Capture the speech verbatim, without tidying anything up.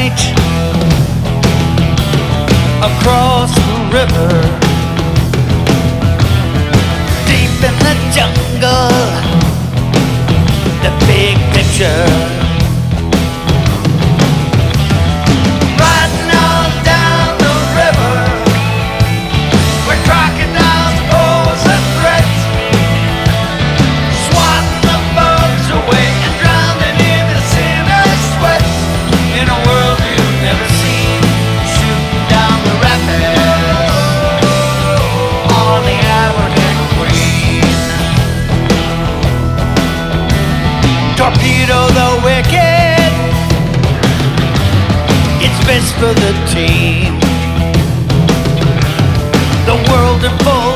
night across the river, deep in the jungle, the big picture. Riding on down the river, where crocodiles pose a threat, swatting the bugs away and drowning in the sinner's sweat. In a world you've never seen, shooting down the rapids on the African Queen. Torpedo the wicked, it's best for the team. The world in full